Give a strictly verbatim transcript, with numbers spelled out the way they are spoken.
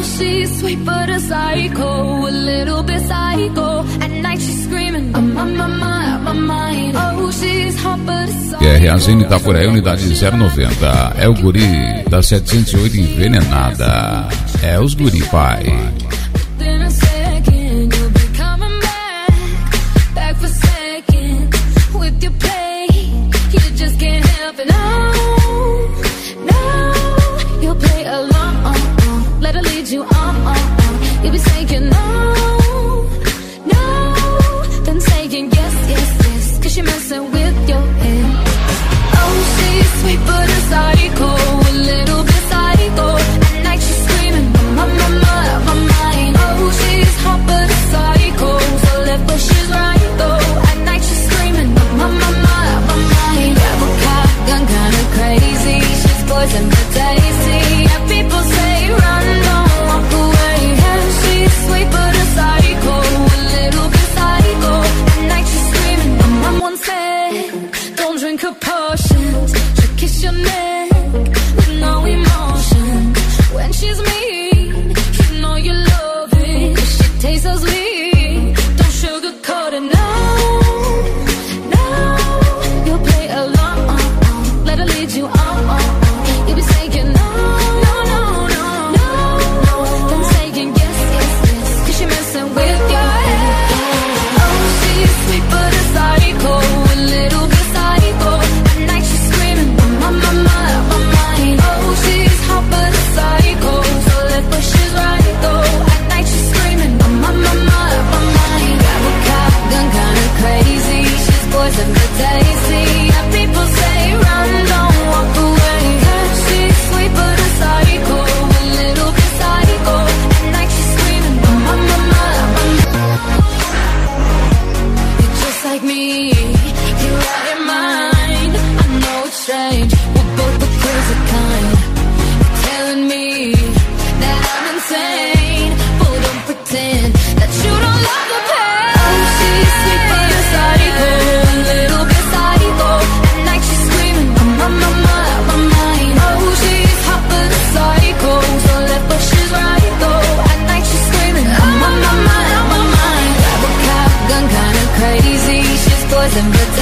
she's sweet but a psycho, a little bit psycho. At night she's screaming, I'm on my mind, my mind. Oh, she's hot but a psycho. Q R A Zine Itaqueraí, unidade zero noventa. É o guri da setecentos e oito envenenada. É os guri, pai. You on, on, on. You be saying no, no, then saying yes, yes, yes, cause you're messing with your head. Oh, she's sweet but a psycho, a little bit psycho. At night she's screaming, my, my, my, my mind. Oh, she's hot but a psycho, so left but she's right though. At night she's screaming, my, my, my, my mind. Grab a car, gun kinda crazy, she's poison but tasty. And people say run, don't walk away. Yeah, she's sweet but a psycho, a little bit psycho. At night she's screaming, my mom once said, don't drink her potions, she'll kiss your neck with no emotion. When she's mean, you know you love it, cause she tastes so sweet. Don't sugarcoat it, no, no. You'll play along, let her lead you on. You'll be saying no, no, no, no, no. Then saying yes, yes, yes, cause you're messing with your head. Oh, she's sweet but a psycho, a little bit psycho. At night she's screaming, my, my, my, my mind. Oh, she's hot but a psycho, so left but she's right though. At night she's screaming, my, my, my, my mind. Grab a cop, gun kinda crazy, she's poison but tasty. And people say run, don't walk away. Yeah, she's sweet but a psycho, a little bit psycho. At night she's screaming, my, my, my, my, my. You're just like me, you're out of mind. I know it's strange, we're both the crazy kind. You're telling me that I'm insane, but don't pretend that you don't love the pain. Oh, she's sweet but a psycho, a little bit psycho. At night she's screaming, my, my, my, my mind. Oh, she's hot but a psycho, so left but she's right though. At night she's screaming, my, my, my, my mind. Grab a cop, gun kinda crazy, she's poison but